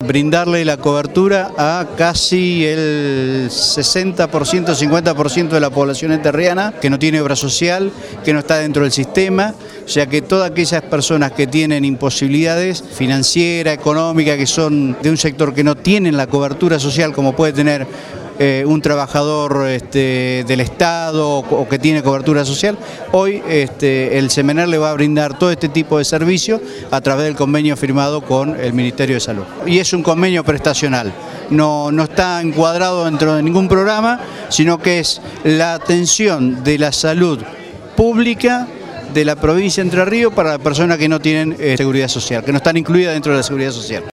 brindarle la cobertura a casi el 60%, 50% de la población entrerriana que no tiene obra social, que no está dentro del sistema, ya que todas aquellas personas que tienen imposibilidades financieras, económicas, que son de un sector que no tienen la cobertura social como puede tener un trabajador del Estado o que tiene cobertura social, hoy el Semener le va a brindar todo este tipo de servicios a través del convenio firmado con el Ministerio de Salud. Y es un convenio prestacional, no está encuadrado dentro de ningún programa, sino que es la atención de la salud pública de la provincia de Entre Ríos para las personas que no tienen seguridad social, que no están incluidas dentro de la seguridad social.